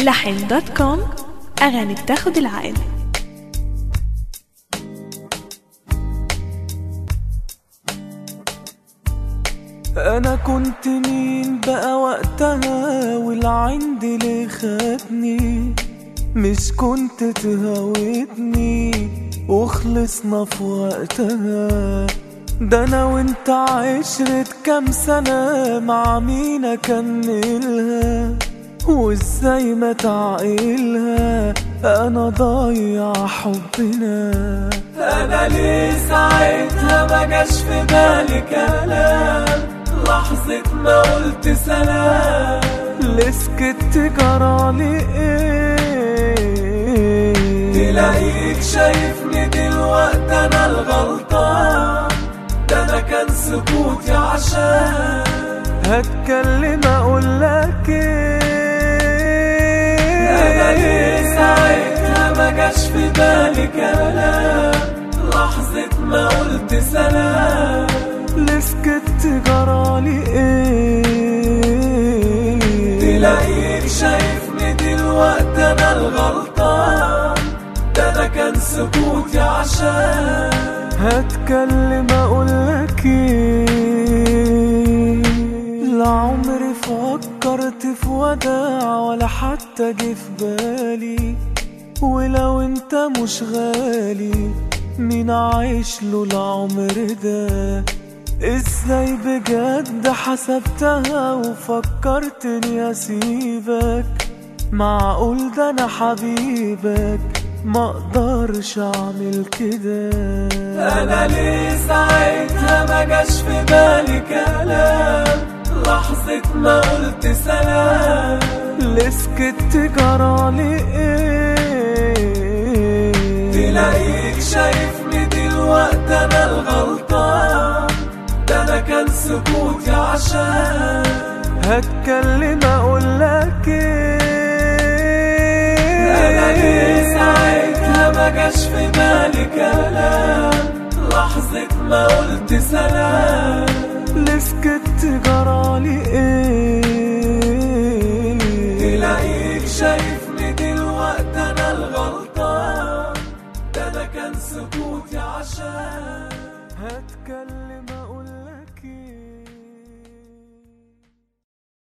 بلحن.com. أغاني بتاخد العقل. انا كنت مين بقى وقتها والعند اللي خدني؟ مش كنت تهوتني وخلصنا في وقتها؟ ده انا وانت عشرة كام سنة مع مين اكملها؟ وازاي ما تعقلها انا ضايع حبنا؟ انا ليه ساعتها ما جاش في بالي كلام؟ لحظة ما قلت سلام ليه سكت؟ جرالي ايه؟ تلاقيك شايفني دلوقتي انا الغلطان؟ ده انا كان سكوتي عشان هتكلم اقولك ايه؟ انا ليه ساعتها ما جاش في بالي كلام؟ لحظة ما قلت سلام ليه سكت؟ جرالي ايه؟ تلاقيك شايفني دلوقتي انا الغلطان؟ ده انا كان سكوتي عشان هتكلم اقولك ايه؟ لا عمري فكرت في وداع ولا حتى جه في بالي، ولو انت مش غالي مين عايش له العمر ده؟ ازاي بجد حسبتها وفكرتني اسيبك؟ معقول ده انا حبيبك ما اقدرش اعمل كده؟ انا ليه ساعتها ما جاش في بالي كلام؟ لحظة ما قلت سلام ليه سكت؟ جرالي ايه؟ تلاقيك شايفني دلوقتي انا الغلطان؟ ده انا كان سكوتي عشان هتكلم اقولك ايه؟ انا ليه ساعتها ما جاش في بالي كلام؟ لحظة ما قلت سلام ليه سكت؟ جرالي ايه؟ تلاقيك شايفني دلوقتي انا الغلطان؟ ده انا كان سكوتي عشان هتكلم